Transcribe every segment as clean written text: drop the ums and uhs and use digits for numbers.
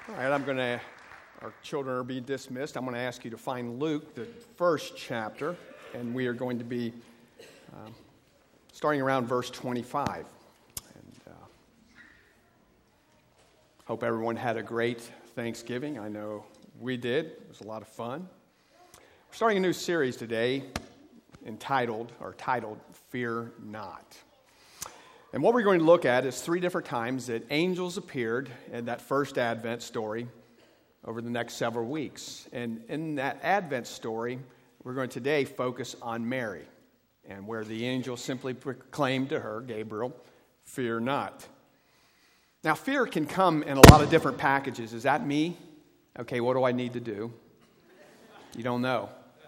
All right, our children are being dismissed. I'm going to ask you to find Luke, the first chapter, and we are going to be starting around verse 25. And hope everyone had a great Thanksgiving. I know we did. It was a lot of fun. We're starting a new series today titled Fear Not. And what we're going to look at is 3 different times that angels appeared in that first Advent story over the next several weeks. And in that Advent story, we're going to today focus on Mary, and where the angel simply proclaimed to her, Gabriel, fear not. Now, fear can come in a lot of different packages. Is that me? Okay, what do I need to do? You don't know.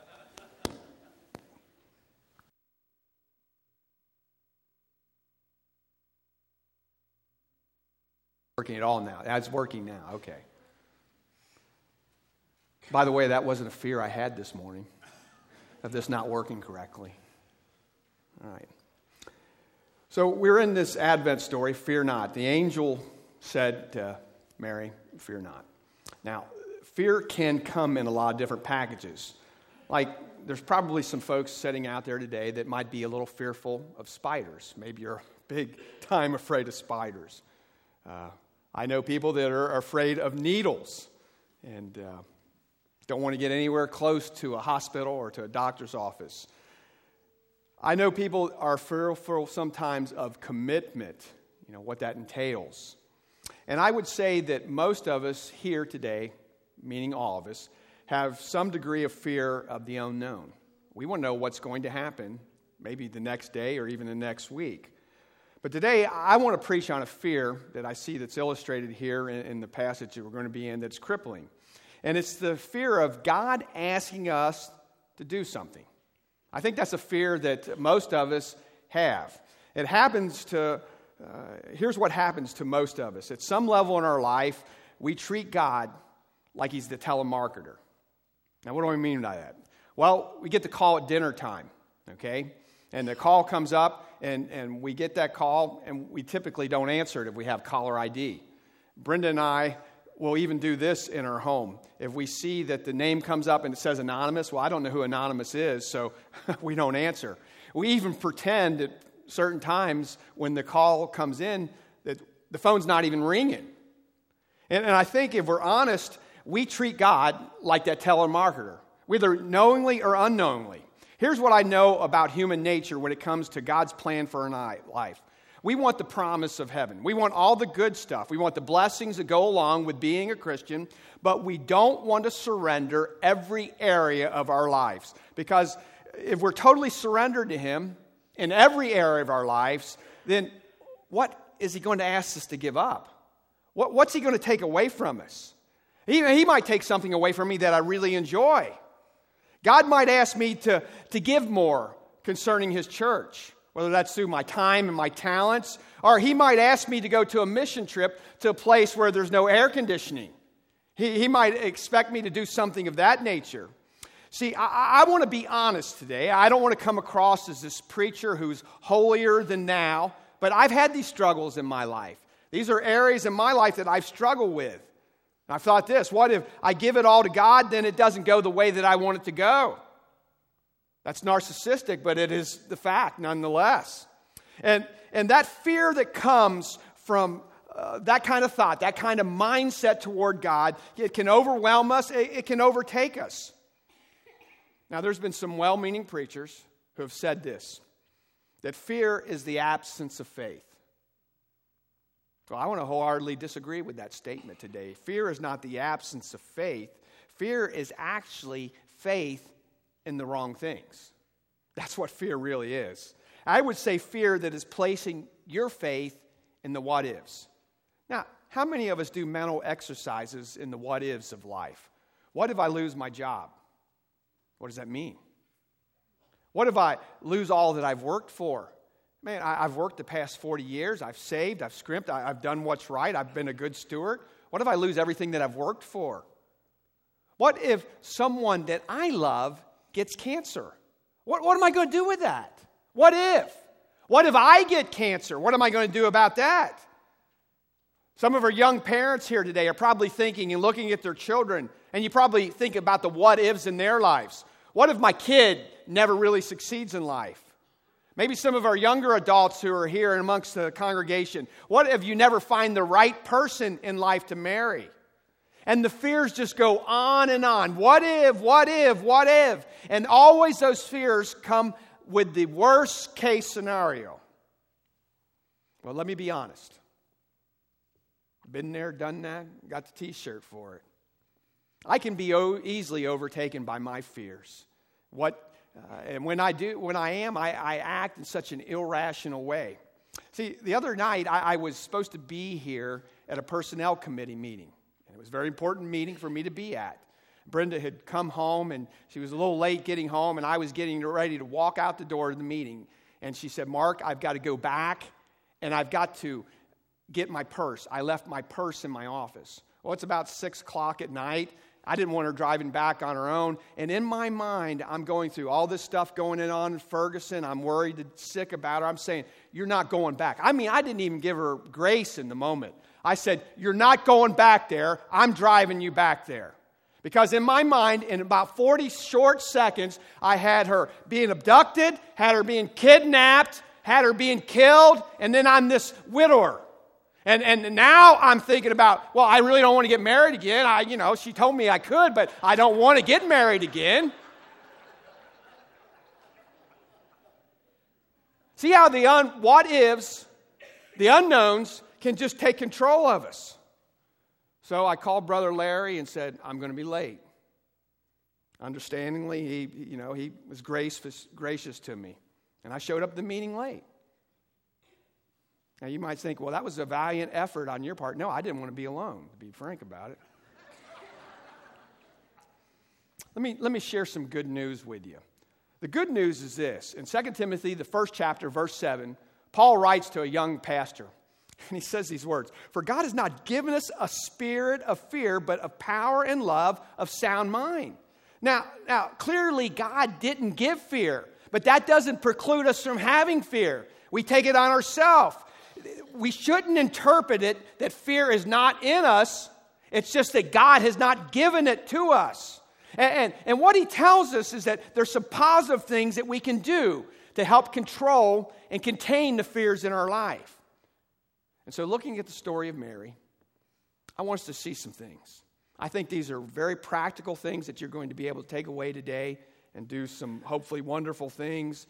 Working at all now. That's working now. Okay. By the way, that wasn't a fear I had this morning of this not working correctly. All right. So we're in this Advent story, fear not. The angel said to Mary, fear not. Now, fear can come in a lot of different packages. Like, there's probably some folks sitting out there today that might be a little fearful of spiders. Maybe you're big time afraid of spiders. I know people that are afraid of needles and don't want to get anywhere close to a hospital or to a doctor's office. I know people are fearful sometimes of commitment, what that entails. And I would say that most of us here today, meaning all of us, have some degree of fear of the unknown. We want to know what's going to happen, maybe the next day or even the next week. But today, I want to preach on a fear that I see that's illustrated here in the passage that we're going to be in that's crippling. And it's the fear of God asking us to do something. I think that's a fear that most of us have. It happens here's what happens to most of us. At some level in our life, we treat God like He's the telemarketer. Now, what do I mean by that? Well, we get the call at dinner time, okay? And the call comes up, and we get that call, and we typically don't answer it if we have caller ID. Brenda and I will even do this in our home. If we see that the name comes up and it says anonymous, well, I don't know who anonymous is, so we don't answer. We even pretend at certain times when the call comes in that the phone's not even ringing. And I think if we're honest, we treat God like that telemarketer, whether knowingly or unknowingly. Here's what I know about human nature when it comes to God's plan for our life. We want the promise of heaven. We want all the good stuff. We want the blessings that go along with being a Christian, but we don't want to surrender every area of our lives. Because if we're totally surrendered to Him in every area of our lives, then what is He going to ask us to give up? What's He going to take away from us? He might take something away from me that I really enjoy. God might ask me to give more concerning His church, whether that's through my time and my talents, or He might ask me to go to a mission trip to a place where there's no air conditioning. He might expect me to do something of that nature. See, I want to be honest today. I don't want to come across as this preacher who's holier than thou, but I've had these struggles in my life. These are areas in my life that I've struggled with. And I've thought this, what if I give it all to God, then it doesn't go the way that I want it to go? That's narcissistic, but it is the fact nonetheless. And that fear that comes from that kind of thought, that kind of mindset toward God, it can overwhelm us, it can overtake us. Now, there's been some well-meaning preachers who have said this, that fear is the absence of faith. Well, I want to wholeheartedly disagree with that statement today. Fear is not the absence of faith. Fear is actually faith in the wrong things. That's what fear really is. I would say fear that is placing your faith in the what-ifs. Now, how many of us do mental exercises in the what-ifs of life? What if I lose my job? What does that mean? What if I lose all that I've worked for? Man, I've worked the past 40 years. I've saved. I've scrimped. I've done what's right. I've been a good steward. What if I lose everything that I've worked for? What if someone that I love gets cancer? What am I going to do with that? What if? What if I get cancer? What am I going to do about that? Some of our young parents here today are probably thinking and looking at their children, and you probably think about the what-ifs in their lives. What if my kid never really succeeds in life? Maybe some of our younger adults who are here and amongst the congregation, what if you never find the right person in life to marry? And the fears just go on and on. What if, what if, what if? And always those fears come with the worst case scenario. Well, let me be honest. Been there, done that, got the t-shirt for it. I can be easily overtaken by my fears. And when I act in such an irrational way. See, the other night, I was supposed to be here at a personnel committee meeting. And it was a very important meeting for me to be at. Brenda had come home, and she was a little late getting home, and I was getting ready to walk out the door of the meeting. And she said, Mark, I've got to go back, and I've got to get my purse. I left my purse in my office. Well, it's about 6 o'clock at night. I didn't want her driving back on her own. And in my mind, I'm going through all this stuff going on in Ferguson. I'm worried and sick about her. I'm saying, you're not going back. I mean, I didn't even give her grace in the moment. I said, you're not going back there. I'm driving you back there. Because in my mind, in about 40 short seconds, I had her being abducted, had her being kidnapped, had her being killed, and then I'm this widower. And now I'm thinking about, well, I really don't want to get married again. She told me I could, but I don't want to get married again. See how the what-ifs, the unknowns, can just take control of us. So I called Brother Larry and said, I'm going to be late. Understandingly, he was gracious to me. And I showed up at the meeting late. Now, you might think, well, that was a valiant effort on your part. No, I didn't want to be alone, to be frank about it. Let me share some good news with you. The good news is this. In 2 Timothy, the 1st chapter, verse 7, Paul writes to a young pastor, and he says these words, For God has not given us a spirit of fear, but of power and love, of sound mind. Now, clearly, God didn't give fear, but that doesn't preclude us from having fear. We take it on ourselves. We shouldn't interpret it that fear is not in us. It's just that God has not given it to us. And what he tells us is that there's some positive things that we can do to help control and contain the fears in our life. And so looking at the story of Mary, I want us to see some things. I think these are very practical things that you're going to be able to take away today and do some hopefully wonderful things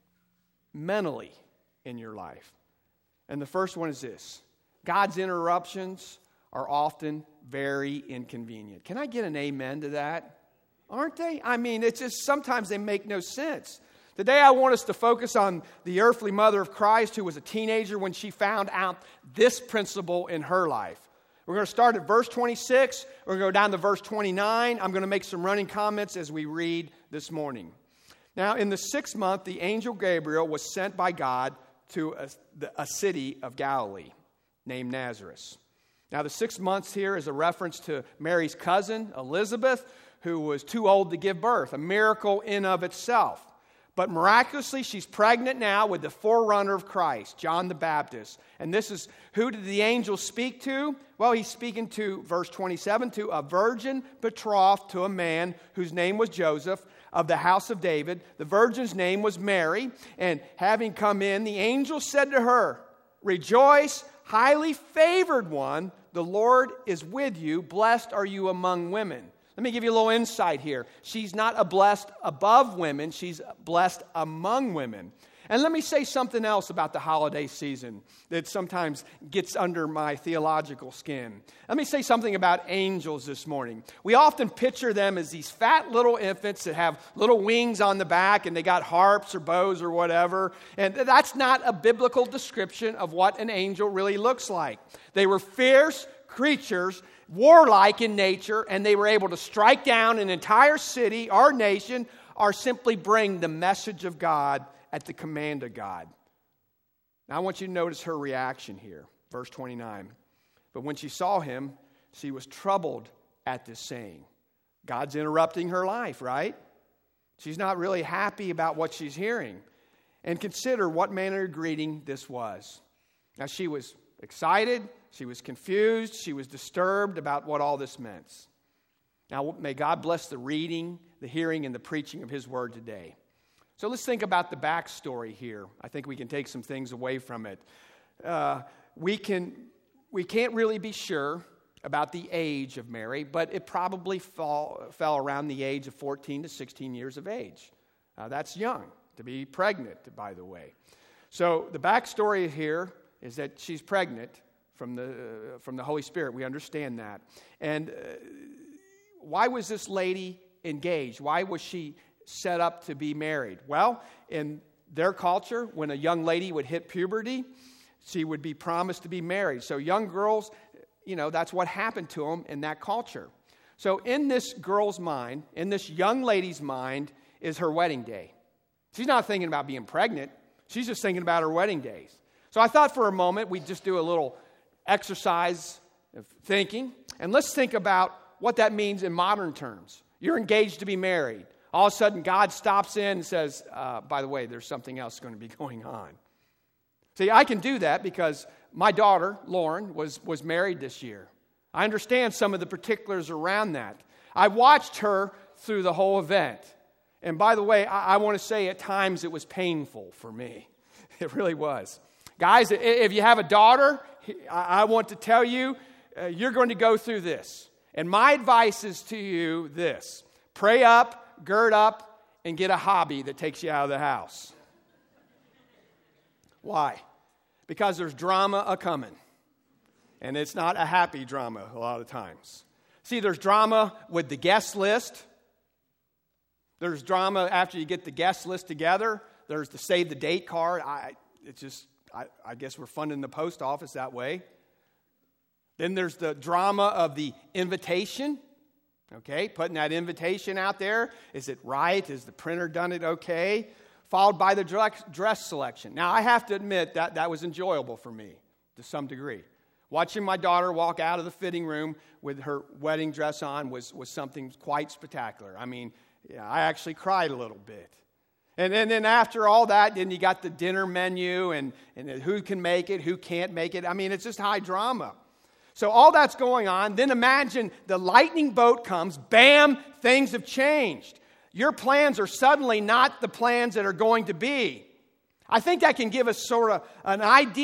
mentally in your life. And the first one is this. God's interruptions are often very inconvenient. Can I get an amen to that? Aren't they? I mean, it's just sometimes they make no sense. Today I want us to focus on the earthly mother of Christ who was a teenager when she found out this principle in her life. We're going to start at verse 26. We're going to go down to verse 29. I'm going to make some running comments as we read this morning. Now, in the 6th month, the angel Gabriel was sent by God to a city of Galilee named Nazareth. Now, the 6 months here is a reference to Mary's cousin, Elizabeth, who was too old to give birth, a miracle in of itself. But miraculously, she's pregnant now with the forerunner of Christ, John the Baptist. And this is, who did the angel speak to? Well, he's speaking to, verse 27, to a virgin betrothed to a man whose name was Joseph, of the house of David. The virgin's name was Mary. And having come in, the angel said to her, Rejoice, highly favored one, the Lord is with you. Blessed are you among women. Let me give you a little insight here. She's not a blessed above women. She's blessed among women. And let me say something else about the holiday season that sometimes gets under my theological skin. Let me say something about angels this morning. We often picture them as these fat little infants that have little wings on the back and they got harps or bows or whatever. And that's not a biblical description of what an angel really looks like. They were fierce creatures, warlike in nature, and they were able to strike down an entire city or nation or simply bring the message of God at the command of God. Now I want you to notice her reaction here. Verse 29. But when she saw him, she was troubled at this saying. God's interrupting her life, right? She's not really happy about what she's hearing. And consider what manner of greeting this was. Now she was excited, she was confused, she was disturbed about what all this meant. Now, may God bless the reading, the hearing, and the preaching of His Word today. So let's think about the backstory here. I think we can take some things away from it. We can't really be sure about the age of Mary, but it probably fell around the age of 14 to 16 years of age. That's young to be pregnant, by the way. So the backstory here is that she's pregnant from the Holy Spirit. We understand that. And why was this lady engaged? Why was she set up to be married? Well, in their culture, when a young lady would hit puberty, she would be promised to be married. So young girls, that's what happened to them in that culture. So in this girl's mind, in this young lady's mind, is her wedding day. She's not thinking about being pregnant. She's just thinking about her wedding days. So I thought for a moment we'd just do a little exercise of thinking. And let's think about what that means in modern terms. You're engaged to be married. All of a sudden, God stops in and says, by the way, there's something else going to be going on. See, I can do that because my daughter, Lauren, was married this year. I understand some of the particulars around that. I watched her through the whole event. And by the way, I want to say at times it was painful for me. It really was. Guys, if you have a daughter, I want to tell you, you're going to go through this. And my advice is to you this: pray up, gird up, and get a hobby that takes you out of the house. Why? Because there's drama a-coming. And it's not a happy drama a lot of times. See, there's drama with the guest list. There's drama after you get the guest list together. There's the save the date card. I guess we're funding the post office that way. Then there's the drama of the invitation. Okay, putting that invitation out there. Is it right? Is the printer done it okay? Followed by the dress selection. Now, I have to admit that was enjoyable for me to some degree. Watching my daughter walk out of the fitting room with her wedding dress on was something quite spectacular. I mean, yeah, I actually cried a little bit. And then after all that, then you got the dinner menu and who can make it, who can't make it. I mean, it's just high drama. So all that's going on. Then imagine the lightning bolt comes. Bam, things have changed. Your plans are suddenly not the plans that are going to be. I think that can give us sort of an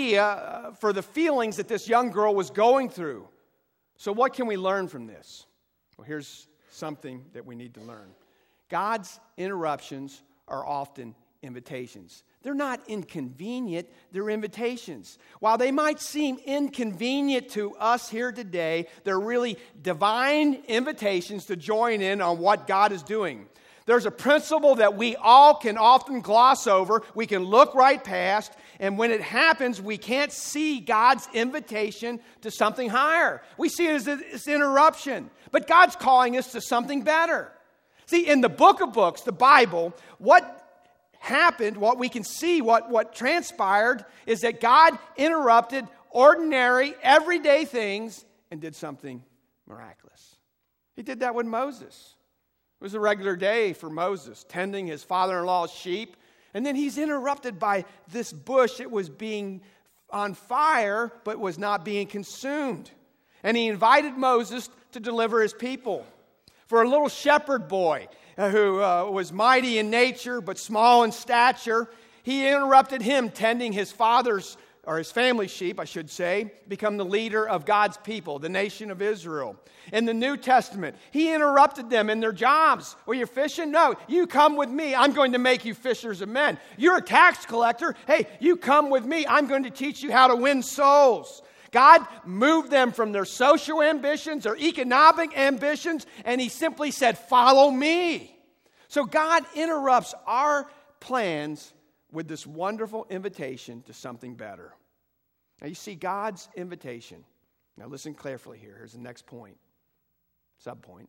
idea for the feelings that this young girl was going through. So what can we learn from this? Well, here's something that we need to learn. God's interruptions are often invitations. They're not inconvenient, they're invitations. While they might seem inconvenient to us here today, they're really divine invitations to join in on what God is doing. There's a principle that we all can often gloss over. We can look right past, and when it happens, we can't see God's invitation to something higher. We see it as an interruption, but God's calling us to something better. See, in the book of books, the Bible, what happened, what we can see, what transpired, is that God interrupted ordinary, everyday things and did something miraculous. He did that with Moses. It was a regular day for Moses, tending his father-in-law's sheep, and then he's interrupted by this bush. It was being on fire, but was not being consumed. And he invited Moses to deliver his people. For a little shepherd boy who was mighty in nature but small in stature, he interrupted him tending his father's, or his family's sheep, I should say, become the leader of God's people, the nation of Israel. In the New Testament, he interrupted them in their jobs. Well, you're fishing? No, you come with me. I'm going to make you fishers of men. You're a tax collector? Hey, you come with me. I'm going to teach you how to win souls. God moved them from their social ambitions, their economic ambitions, and he simply said, follow me. So God interrupts our plans with this wonderful invitation to something better. Now you see God's invitation. Now listen carefully here. Here's the next point, subpoint.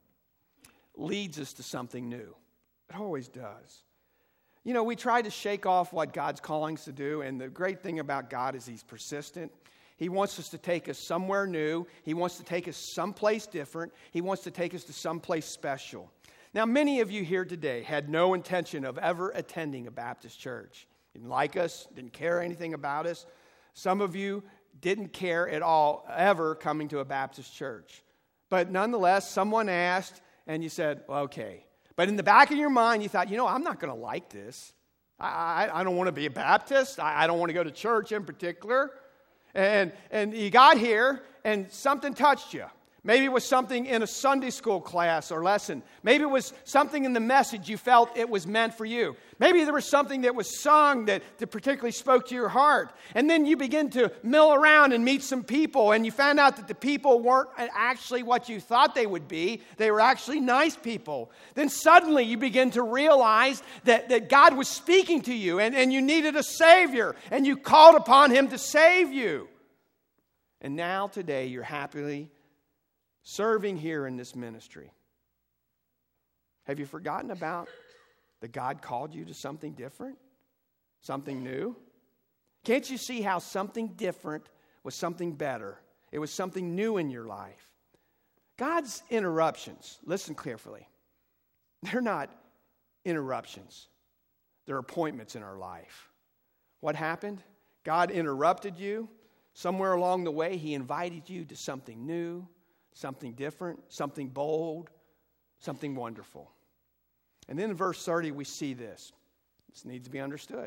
Leads us to something new. It always does. You know, we try to shake off what God's calling us to do, and the great thing about God is he's persistent. He wants us to take us somewhere new. He wants to take us someplace different. He wants to take us to someplace special. Now, many of you here today had no intention of ever attending a Baptist church. You didn't like us, didn't care anything about us. Some of you didn't care at all ever coming to a Baptist church. But nonetheless, someone asked, and you said, well, okay. But in the back of your mind, you thought, I'm not going to like this. I don't want to be a Baptist. I don't want to go to church in particular. And you got here, and something touched you. Maybe it was something in a Sunday school class or lesson. Maybe it was something in the message you felt it was meant for you. Maybe there was something that was sung that particularly spoke to your heart. And then you begin to mill around and meet some people, and you found out that the people weren't actually what you thought they would be. They were actually nice people. Then suddenly you begin to realize that God was speaking to you, and you needed a Savior, and you called upon Him to save you. And now today you're happily serving here in this ministry. Have you forgotten about that God called you to something different? Something new? Can't you see how something different was something better? It was something new in your life. God's interruptions, listen carefully, they're not interruptions. They're appointments in our life. What happened? God interrupted you. Somewhere along the way, He invited you to something new, something different, something bold, something wonderful. And then in verse 30, we see this. This needs to be understood.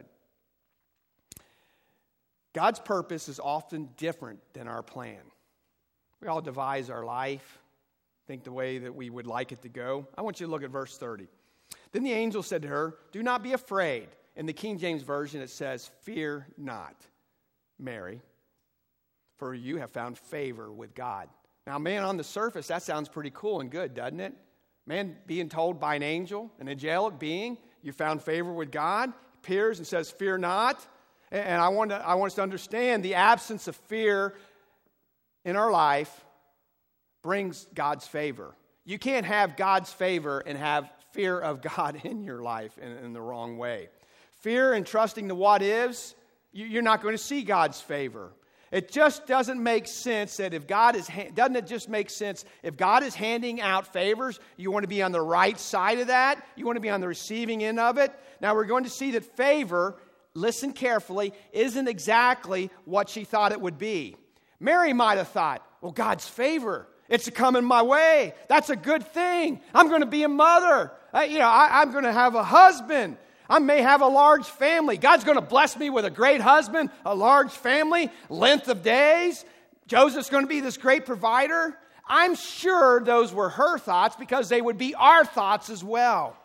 God's purpose is often different than our plan. We all devise our life, think the way that we would like it to go. I want you to look at verse 30. Then the angel said to her, "Do not be afraid." In the King James Version, it says, "Fear not, Mary, for you have found favor with God." Now, man, on the surface, that sounds pretty cool and good, doesn't it? Man being told by an angel, an angelic being, you found favor with God, appears and says, "Fear not." And I want us to understand the absence of fear in our life brings God's favor. You can't have God's favor and have fear of God in your life in the wrong way. Fear and trusting the what-ifs, you're not going to see God's favor. It just doesn't make sense that if God is, doesn't it just make sense if God is handing out favors, you want to be on the right side of that? You want to be on the receiving end of it? Now we're going to see that favor, listen carefully, isn't exactly what she thought it would be. Mary might have thought, well, God's favor, it's coming my way. That's a good thing. I'm going to be a mother. I'm going to have a husband. I may have a large family. God's going to bless me with a great husband, a large family, length of days. Joseph's going to be this great provider. I'm sure those were her thoughts because they would be our thoughts as well.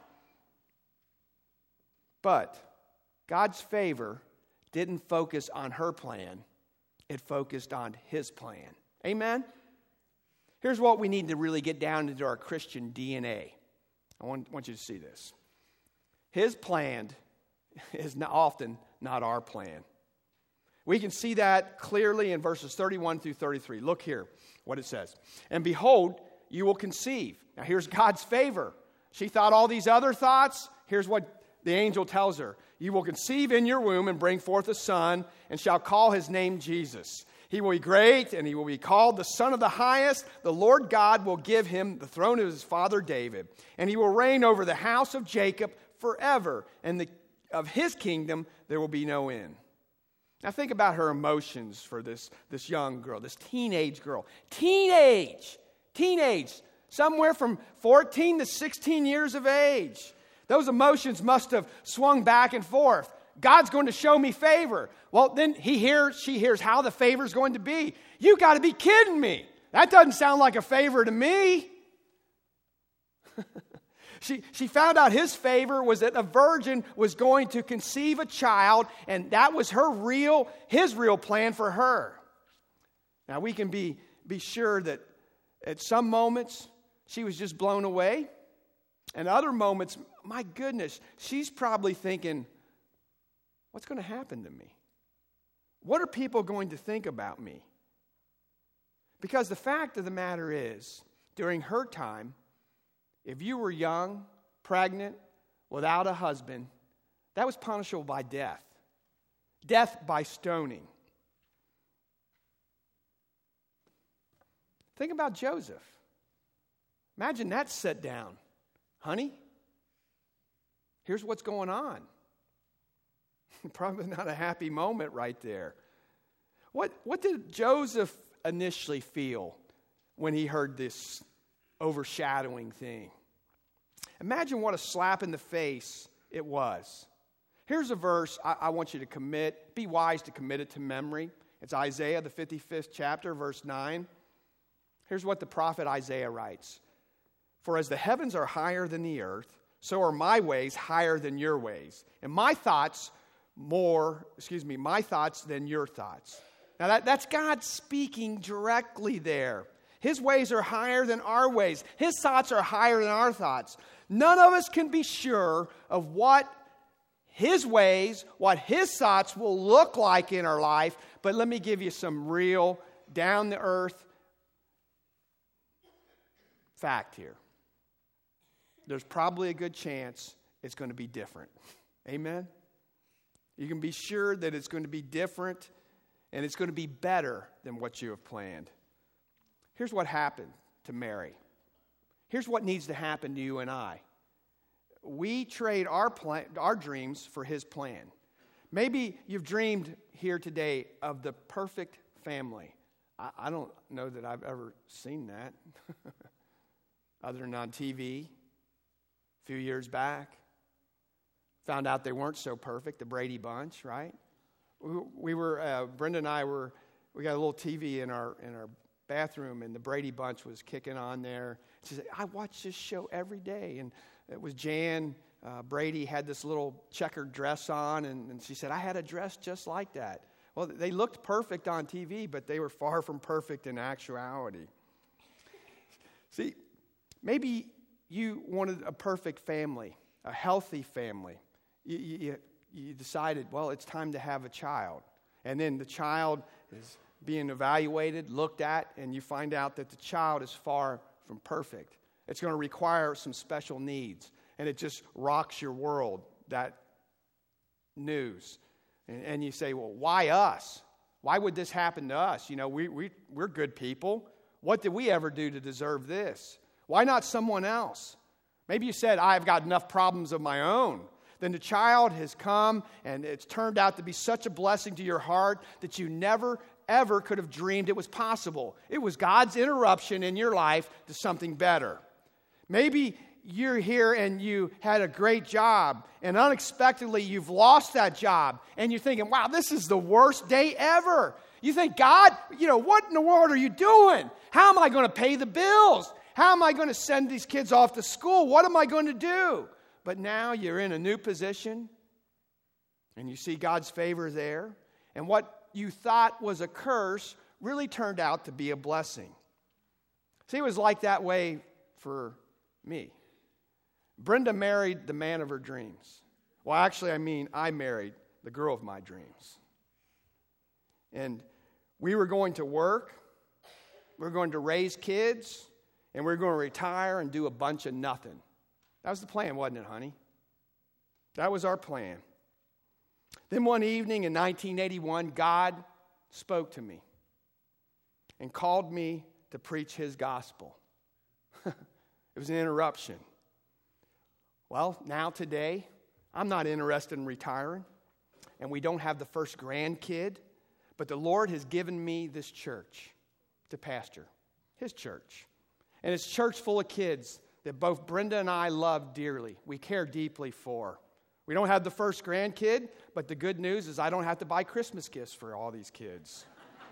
But God's favor didn't focus on her plan. It focused on His plan. Amen? Here's what we need to really get down into our Christian DNA. I want you to see this. His plan is often not our plan. We can see that clearly in verses 31 through 33. Look here what it says. "And behold, you will conceive." Now here's God's favor. She thought all these other thoughts. Here's what the angel tells her. "You will conceive in your womb and bring forth a son, and shall call his name Jesus. He will be great, and he will be called the Son of the Highest. The Lord God will give him the throne of his father David, and he will reign over the house of Jacob forever, and of his kingdom there will be no end." Now think about her emotions for this young girl, this teenage girl. Teenage, somewhere from 14 to 16 years of age. Those emotions must have swung back and forth. God's going to show me favor. Well, then she hears how the favor's going to be. You got to be kidding me. That doesn't sound like a favor to me. She found out His favor was that a virgin was going to conceive a child, and that was His real plan for her. Now we can be sure that at some moments she was just blown away, and other moments, my goodness, she's probably thinking, what's going to happen to me? What are people going to think about me? Because the fact of the matter is, during her time, if you were young, pregnant, without a husband, that was punishable by death. Death by stoning. Think about Joseph. Imagine that set down. Honey, here's what's going on. Probably not a happy moment right there. What did Joseph initially feel when he heard this overshadowing thing? Imagine what a slap in the face it was. Here's a verse I want you to be wise to commit it to memory. It's Isaiah, the 55th chapter, verse 9. Here's what the prophet Isaiah writes. For as the heavens are higher than the earth, so are my ways higher than your ways, and my thoughts than your thoughts. Now that's God speaking directly there. His ways are higher than our ways. His thoughts are higher than our thoughts. None of us can be sure of what His ways, what His thoughts will look like in our life. But let me give you some real, down-to-earth fact here. There's probably a good chance it's going to be different. Amen? You can be sure that it's going to be different, and it's going to be better than what you have planned. Here's what happened to Mary. Here's what needs to happen to you and I. We trade our dreams for His plan. Maybe you've dreamed here today of the perfect family. I don't know that I've ever seen that other than on TV a few years back. Found out they weren't so perfect, the Brady Bunch, right? Brenda and I we got a little TV in our bathroom, and the Brady Bunch was kicking on there. She said, I watch this show every day. And it was Jan Brady had this little checkered dress on, and she said, I had a dress just like that. Well, they looked perfect on TV, but they were far from perfect in actuality. See, maybe you wanted a perfect family, a healthy family. You decided, well, it's time to have a child. And then the child is being evaluated, looked at, and you find out that the child is far from perfect. It's going to require some special needs. And it just rocks your world, that news. And you say, well, why us? Why would this happen to us? You know, we're good people. What did we ever do to deserve this? Why not someone else? Maybe you said, I've got enough problems of my own. Then the child has come, and it's turned out to be such a blessing to your heart that you never, ever could have dreamed it was possible. It was God's interruption in your life to something better. Maybe you're here and you had a great job, and unexpectedly you've lost that job, and you're thinking, wow, this is the worst day ever. You think, God, what in the world are you doing? How am I going to pay the bills? How am I going to send these kids off to school? What am I going to do? But now you're in a new position, and you see God's favor there, and what you thought was a curse really turned out to be a blessing. See, it was like that way for me. Brenda married the man of her dreams. Well, actually, I married the girl of my dreams. And we were going to work, we were going to raise kids, and we were going to retire and do a bunch of nothing. That was the plan, wasn't it, honey? That was our plan. Then one evening in 1981, God spoke to me and called me to preach His gospel. It was an interruption. Well, now today, I'm not interested in retiring, and we don't have the first grandkid, but the Lord has given me this church to pastor, His church. And it's a church full of kids that both Brenda and I love dearly. We care deeply for. We don't have the first grandkid, but the good news is I don't have to buy Christmas gifts for all these kids.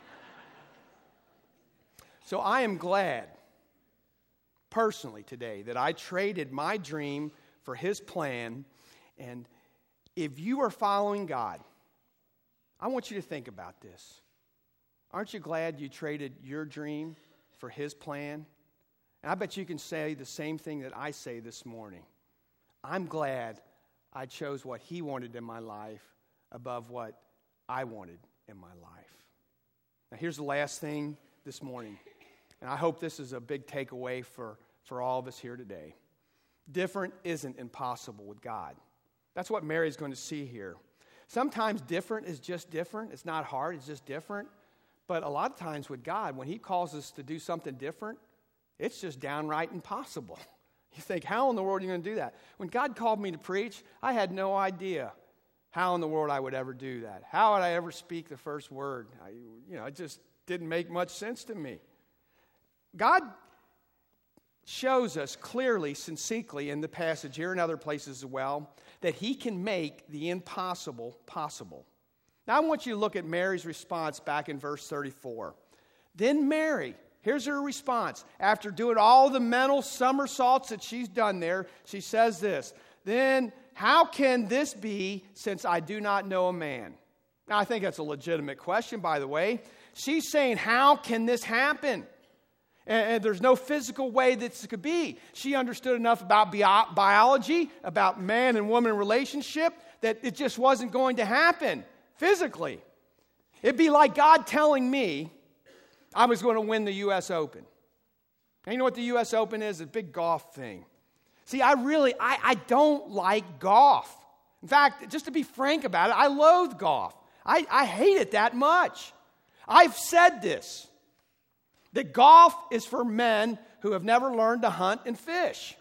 So I am glad, personally today, that I traded my dream for His plan. And if you are following God, I want you to think about this. Aren't you glad you traded your dream for His plan? And I bet you can say the same thing that I say this morning. I'm glad I chose what He wanted in my life above what I wanted in my life. Now here's the last thing this morning. And I hope this is a big takeaway for all of us here today. Different isn't impossible with God. That's what Mary's going to see here. Sometimes different is just different. It's not hard, it's just different. But a lot of times with God, when He calls us to do something different, it's just downright impossible. You think, how in the world are you going to do that? When God called me to preach, I had no idea how in the world I would ever do that. How would I ever speak the first word? it just didn't make much sense to me. God shows us clearly, succinctly in the passage here and other places as well, that he can make the impossible possible. Now I want you to look at Mary's response back in verse 34. Then Mary, here's her response. After doing all the mental somersaults that she's done there, she says this, "Then how can this be since I do not know a man?" Now I think that's a legitimate question, by the way. She's saying, how can this happen? And there's no physical way this could be. She understood enough about biology, about man and woman relationship, that it just wasn't going to happen physically. It'd be like God telling me I was going to win the U.S. Open. And you know what the U.S. Open is? It's a big golf thing. See, I don't like golf. In fact, just to be frank about it, I loathe golf. I hate it that much. I've said this, that golf is for men who have never learned to hunt and fish.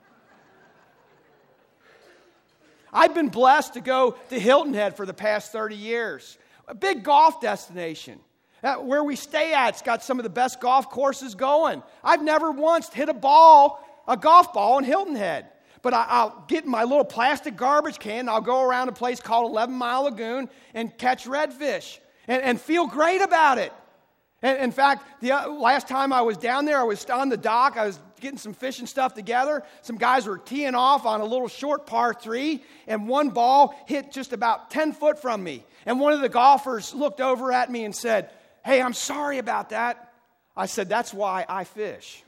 I've been blessed to go to Hilton Head for the past 30 years, a big golf destination. Where we stay at, it's got some of the best golf courses going. I've never once hit a golf ball in Hilton Head. But I'll get my little plastic garbage can, and I'll go around a place called 11 Mile Lagoon and catch redfish and feel great about it. And in fact, the last time I was down there, I was on the dock. I was getting some fishing stuff together. Some guys were teeing off on a little short par 3, and one ball hit just about 10 foot from me. And one of the golfers looked over at me and said, "Hey, I'm sorry about that." I said, "That's why I fish."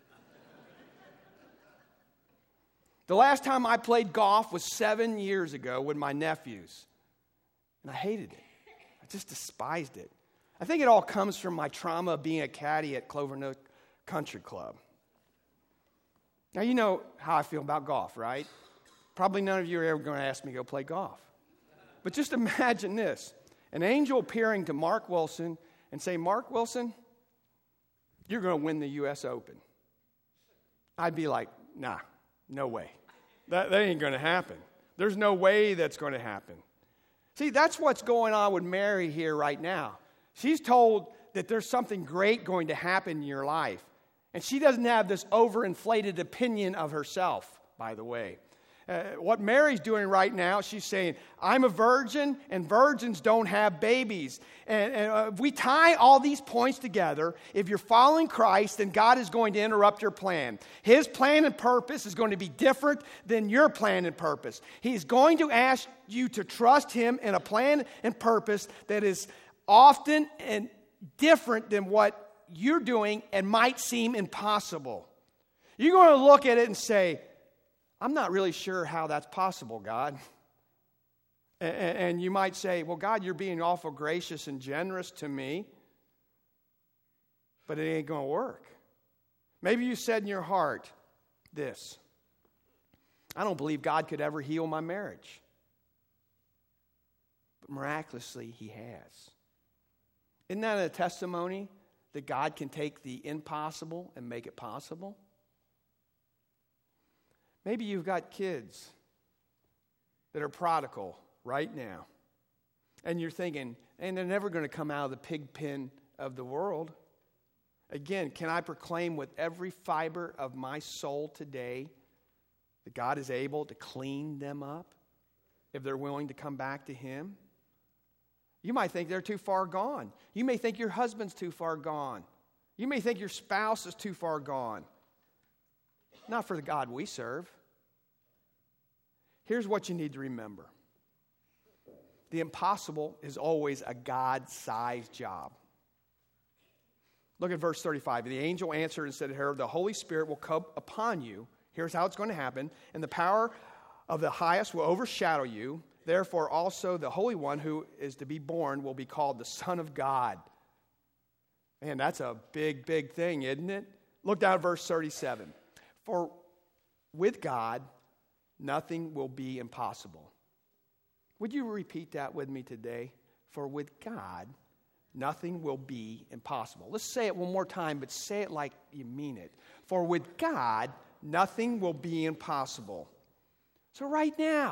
The last time I played golf was 7 years ago with my nephews. And I hated it. I just despised it. I think it all comes from my trauma of being a caddy at Clover Nook Country Club. Now, you know how I feel about golf, right? Probably none of you are ever going to ask me to go play golf. But just imagine this. An angel appearing to Mark Wilson and say, "Mark Wilson, you're going to win the U.S. Open." I'd be like, "Nah. No way. That ain't going to happen. There's no way that's going to happen." See, that's what's going on with Mary here right now. She's told that there's something great going to happen in your life. And she doesn't have this overinflated opinion of herself, by the way. What Mary's doing right now, she's saying, "I'm a virgin, and virgins don't have babies." And if we tie all these points together, if you're following Christ, then God is going to interrupt your plan. His plan and purpose is going to be different than your plan and purpose. He's going to ask you to trust him in a plan and purpose that is often and different than what you're doing and might seem impossible. You're going to look at it and say, "I'm not really sure how that's possible, God." And you might say, "Well, God, you're being awful gracious and generous to me, but it ain't going to work." Maybe you said in your heart this, "I don't believe God could ever heal my marriage." But miraculously, he has. Isn't that a testimony that God can take the impossible and make it possible? Maybe you've got kids that are prodigal right now. And you're thinking, and they're never going to come out of the pig pen of the world. Again, can I proclaim with every fiber of my soul today that God is able to clean them up if they're willing to come back to him? You might think they're too far gone. You may think your husband's too far gone. You may think your spouse is too far gone. Not for the God we serve. Here's what you need to remember. The impossible is always a God-sized job. Look at verse 35. The angel answered and said to her, "The Holy Spirit will come upon you." Here's how it's going to happen. "And the power of the highest will overshadow you. Therefore also the Holy One who is to be born will be called the Son of God." Man, that's a big, big thing, isn't it? Look down at verse 37. "For with God, nothing will be impossible." Would you repeat that with me today? For with God, nothing will be impossible. Let's say it one more time, but say it like you mean it. For with God, nothing will be impossible. So right now,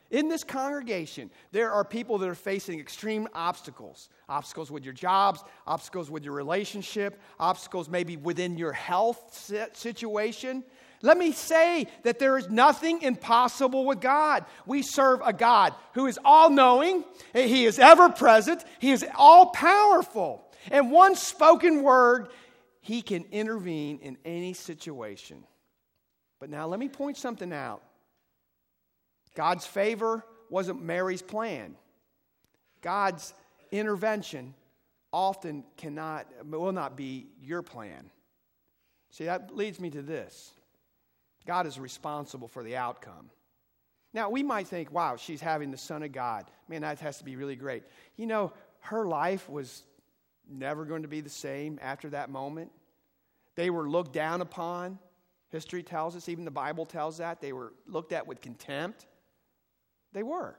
In this congregation, there are people that are facing extreme obstacles. Obstacles with your jobs, obstacles with your relationship, obstacles maybe within your health situation. Let me say that there is nothing impossible with God. We serve a God who is all-knowing. He is ever-present. He is all-powerful. And one spoken word, He can intervene in any situation. But now let me point something out. God's favor wasn't Mary's plan. God's intervention often will not be your plan. See, that leads me to this. God is responsible for the outcome. Now, we might think, wow, she's having the Son of God. Man, that has to be really great. You know, her life was never going to be the same after that moment. They were looked down upon. History tells us, even the Bible tells that. They were looked at with contempt. They were.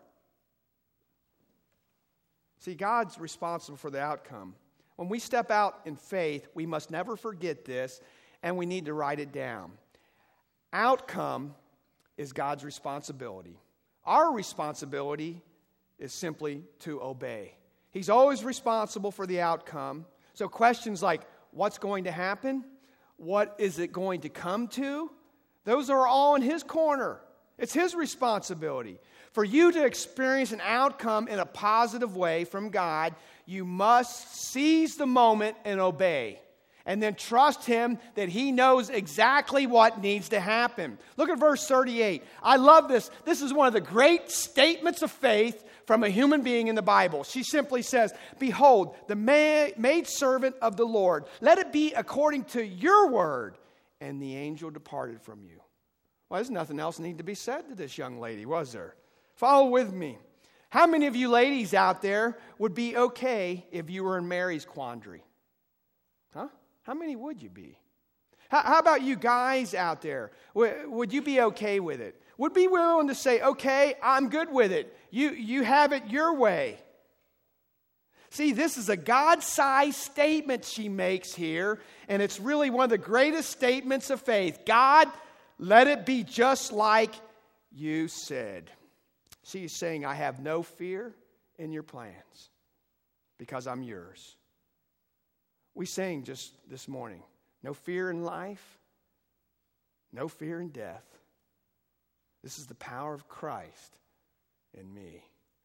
See, God's responsible for the outcome. When we step out in faith, we must never forget this, and we need to write it down. Outcome is God's responsibility. Our responsibility is simply to obey. He's always responsible for the outcome. So questions like, what's going to happen? What is it going to come to? Those are all in His corner. It's His responsibility. For you to experience an outcome in a positive way from God, you must seize the moment and obey. And then trust Him that He knows exactly what needs to happen. Look at verse 38. I love this. This is one of the great statements of faith from a human being in the Bible. She simply says, "Behold, the maidservant of the Lord. Let it be according to your word." And the angel departed from you. Well, there's nothing else need to be said to this young lady, was there? Follow with me. How many of you ladies out there would be okay if you were in Mary's quandary? Huh? How many would you be? How about you guys out there? Would you be okay with it? Would be willing to say, okay, I'm good with it. You have it your way. See, this is a God-sized statement she makes here, and it's really one of the greatest statements of faith. God, let it be just like you said. She's saying, I have no fear in your plans because I'm yours. We sang just this morning, no fear in life, no fear in death. This is the power of Christ in me.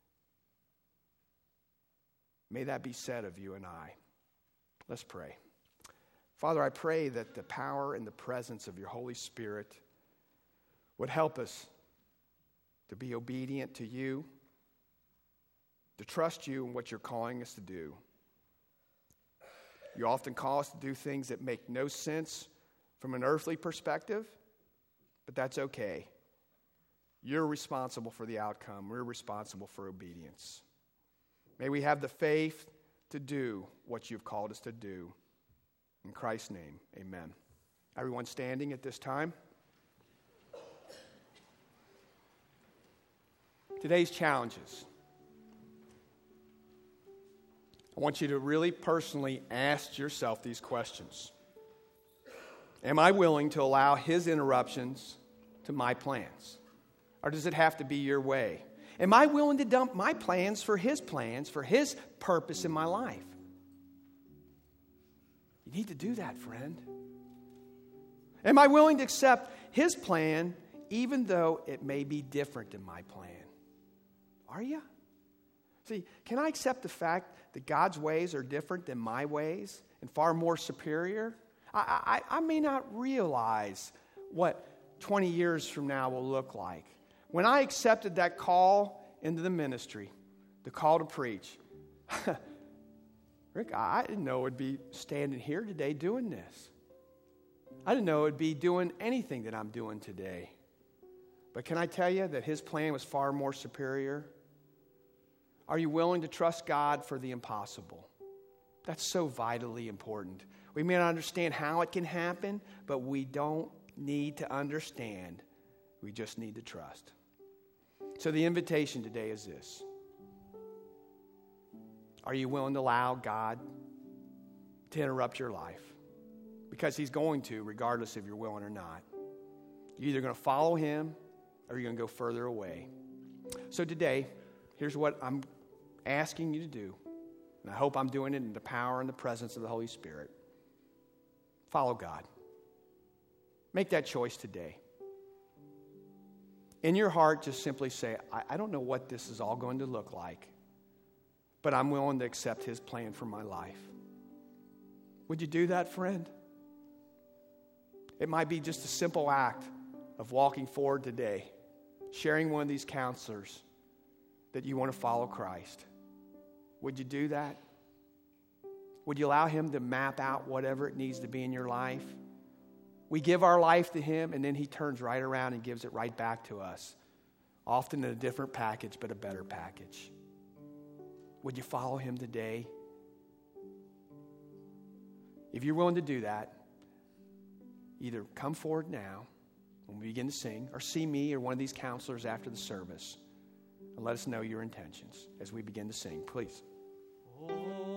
May that be said of you and I. Let's pray. Father, I pray that the power and the presence of your Holy Spirit would help us to be obedient to you, to trust you in what you're calling us to do. You often call us to do things that make no sense from an earthly perspective, but that's okay. You're responsible for the outcome. We're responsible for obedience. May we have the faith to do what you've called us to do. In Christ's name, amen. Everyone standing at this time. Today's challenges. I want you to really personally ask yourself these questions. Am I willing to allow His interruptions to my plans? Or does it have to be your way? Am I willing to dump my plans, for His purpose in my life? You need to do that, friend. Am I willing to accept His plan even though it may be different than my plan? Are you? See, can I accept the fact that God's ways are different than my ways and far more superior? I may not realize what 20 years from now will look like. When I accepted that call into the ministry, the call to preach, Rick, I didn't know it would be standing here today doing this. I didn't know it would be doing anything that I'm doing today. But can I tell you that His plan was far more superior? Are you willing to trust God for the impossible? That's so vitally important. We may not understand how it can happen, but we don't need to understand. We just need to trust. So the invitation today is this. Are you willing to allow God to interrupt your life? Because He's going to, regardless if you're willing or not. You're either going to follow Him or you're going to go further away. So today, here's what I'm asking you to do. And I hope I'm doing it in the power and the presence of the Holy Spirit. Follow God. Make that choice today. In your heart, just simply say, I don't know what this is all going to look like, but I'm willing to accept His plan for my life. Would you do that, friend? It might be just a simple act of walking forward today, sharing one of these counselors that you want to follow Christ. Would you do that? Would you allow Him to map out whatever it needs to be in your life? We give our life to Him, and then He turns right around and gives it right back to us, often in a different package, but a better package. Would you follow Him today? If you're willing to do that, either come forward now when we begin to sing, or see me or one of these counselors after the service, and let us know your intentions as we begin to sing, please. Oh.